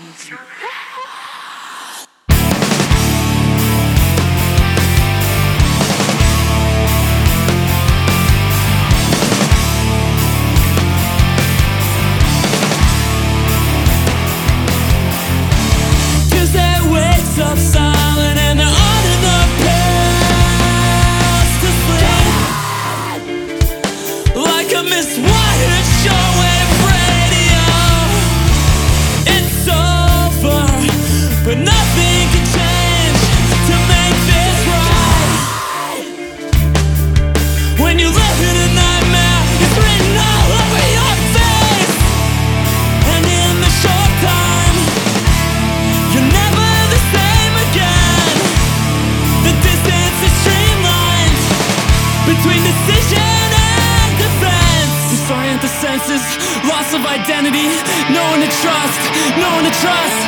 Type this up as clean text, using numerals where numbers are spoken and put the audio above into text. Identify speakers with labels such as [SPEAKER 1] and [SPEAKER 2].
[SPEAKER 1] Up silent and they're under the pills to sleep, like a miswired shortwave radio. It's over, but nothing can change to make this right. When you live in a nightmare, it's written all over your face, and in the short time, you're never the same again. The distance is streamlined between decision and defense. Disorient the senses, loss of identity, no one to trust, no one to trust.